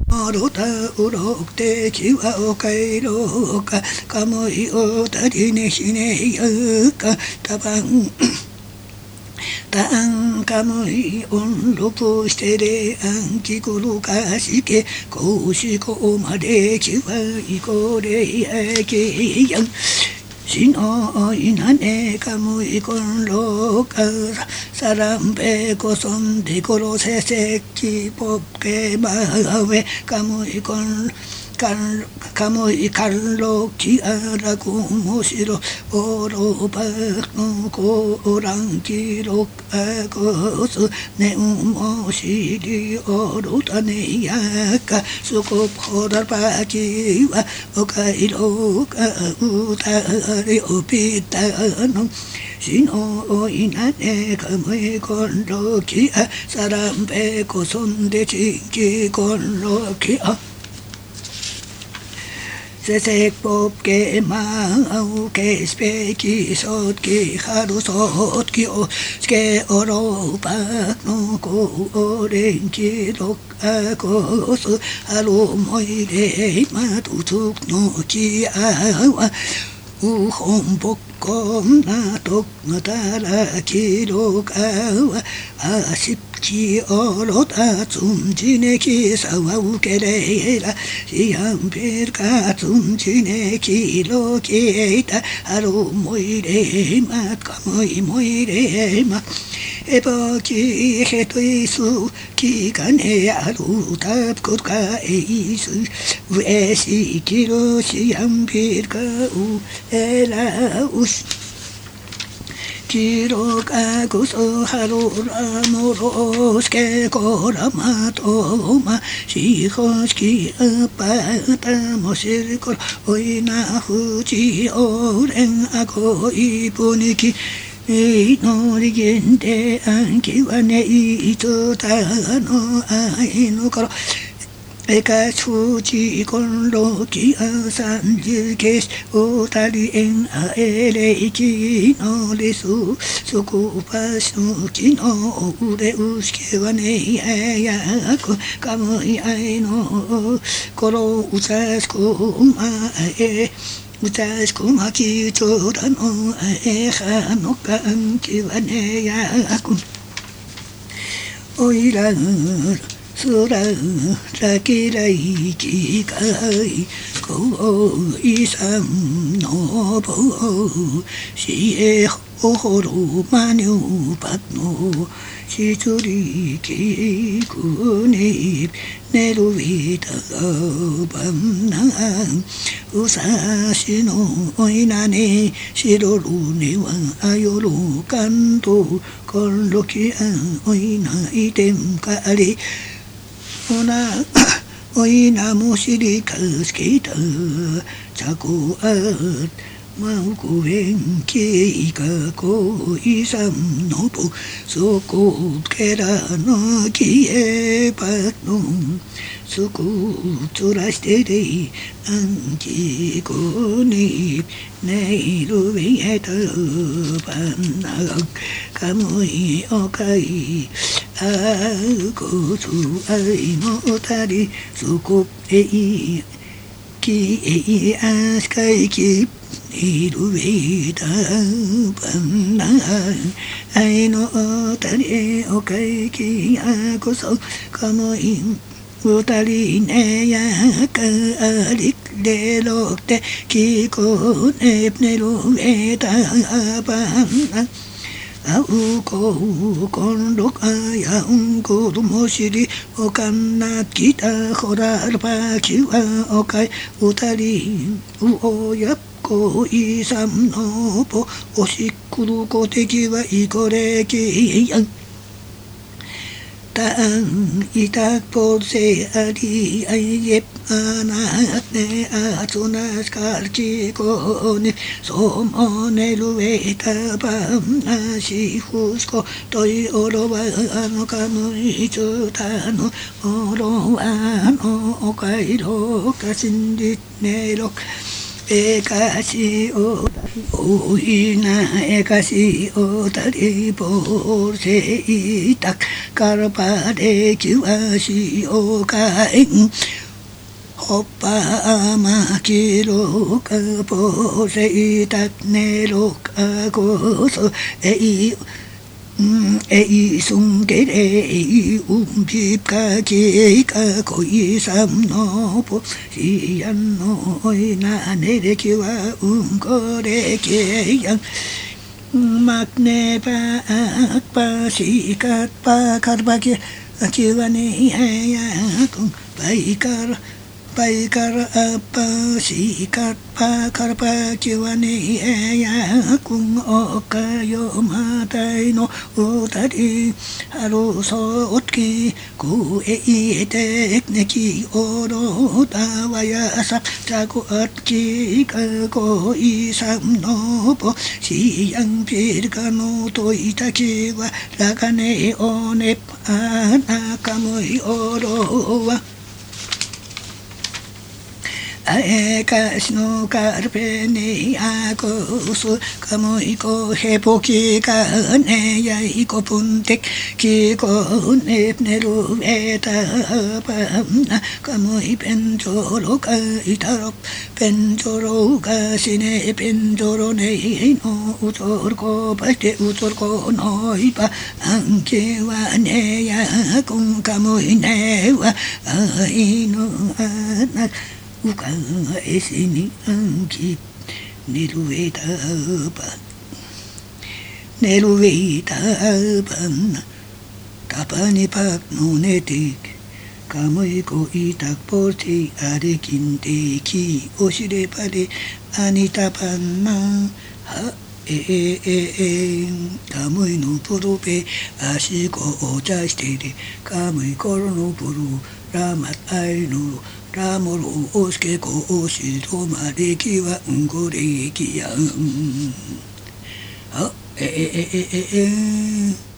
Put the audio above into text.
ろたうろくてきはおかいろかかもいおたりねひねやかたばんたんかむいおんろくしてれあんきくるかしけこうしこまできはいこれやけやんしのいなねかむいこんろかさらんべこそんでころせせきぽっけまべかむいこんかむいかんろきあらくもしろおろばのこらんきろかこすねんもしりおるたねやかすこぽらばきはおかいろかうたりおぴたのしのいなねかむいこんろきあさらんべこそんでちんきこんろきあせせぽっけまうけすぺきそっきはるそっきおすけおろばのこおれんきろかこすはるもいれまとつのきあわうほんぼっこんなとがたらきろかわあしきおろたつんじねきさわうけれらしやんぺるかつんじねきろきたはるもいれまかもいもいれまえばきへといすきかねやるたぶくかえいすうえしきろしやんぺるかうえらうしきろかくそはるらのろすけこらまとましほしきあぱたもしるこらおいなふちおれんあこいぶにきのりげんであんきはねいつたのあいのこらえかしふちこんろきあさんじけしおたりえんあえれいきのりすそこばしのきのうれうしけはねややくかむいあいのころうさしこまえうさしこまきちょらのあえはのかんきはねやくおいらすららきらいきかいこいさんのぼしえほほろまにゅうぱのしつりきくにねるいたばんなんうさしのおいなにしろるにはあよるかんとこんろきあんおいないてんかりおなおいなもしりかすきたちゃこあまうこえんきいかこいさんのぼそこけらのきえばのそこつらしてであんきこにねいるえたばんなかむいおかいあこつあいのたりそこえいきえいあしかいきいるえたばんなあいのたりおかいきあこそかむいうたりねやかありれろってきこねねるえたばんなあうこうこんろかやんこどもしりおかんなきたほらるばきはおかいうたりうおやっこいさんのぼおしっくるこてきはいこれきやんたんいたぽせありあいえあなねあつなしかちこねそもねるえたばんなしふしこといおろわのかむいつたのおろわのおかいろかしんじねろえかしおたりおいなえかしおたりぼせいたからばれきわしおかえんほっぱまきろかぽせいたねろかこそえいえいすんけれいびかきかこいさんのぽしやんのいなねれきはこれけやんMagne pa sikat pa karbaki akiwani hayakung paikar apa sikat pa karpakiwani hayakung okayo matai no utari harusotki ku eitek neki oro tawayasa taku atki kako isam no po siyang pirkano to itaki wa lakane onep anakamoy oro wa Aekas no carpe ne akos kamoy ko hepoki ka ne yai ko puntek ki ko nep ne ruveta pamna kamoy penjoro ka itarop penjoro ka sine penjoro ne no utor ko pate utor ko noi pa anke wa ne ya kung kamoy ne wa ai no anak Ukang esini angkit nelueta pan tapani pak nunetik kamoy ko itak porti arekinte ki oshire pare anitapan na ha kamoy no puro pe ashiko ocha shite kamoy koro no puro ramat ay no Ramoro oske ko oshiro mareki wa ngoreki ya.